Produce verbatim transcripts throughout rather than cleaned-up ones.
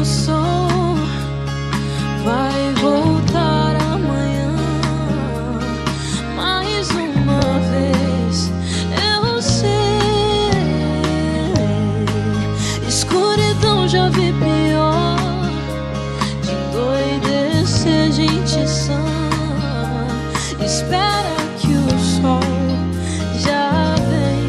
sol vai voltar amanhã. Mais uma vez eu sei, escuridão já vi pior, de endoidecer gente sã. Espera que o sol já vem.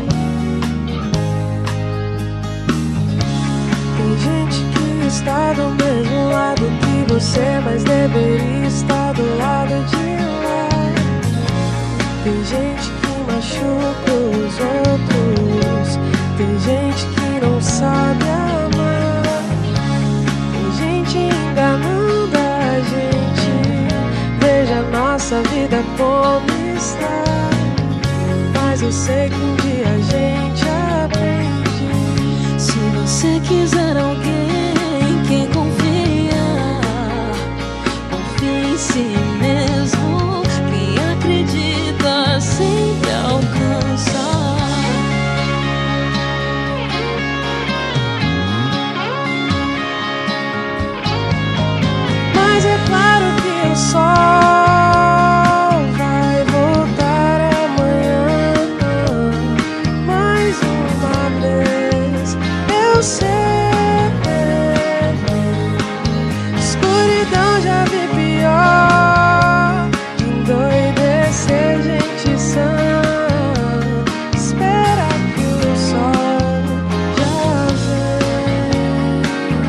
Tem gente que está do mesmo lado que você, mas deveria estar do lado de lá. Tem gente que machuca os outros, tem gente que não sabe amar, tem gente enganando a gente. Veja nossa vida como está, mas eu sei que um dia a gente aprende. Se você quiser alguém que confia, confie em si mesmo. Quem acredita sempre alcança. Mas é claro que o sol vai voltar amanhã. Mais uma vez eu sei, escuridão já vi pior, de endoidecer gente sã. Espera que o sol já vem.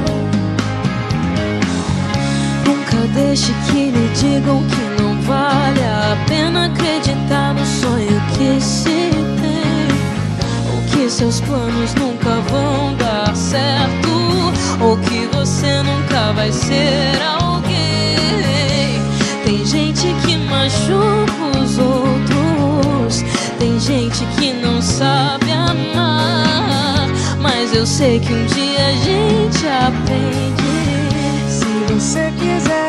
Nunca deixe que lhe digam que não vale a pena acreditar no sonho que se tem, ou que seus planos nunca vão dar certo, ou que você nunca vai ser alguém. Tem gente que machuca os outros, tem gente que não sabe amar, mas eu sei que um dia a gente aprende. Se você quiser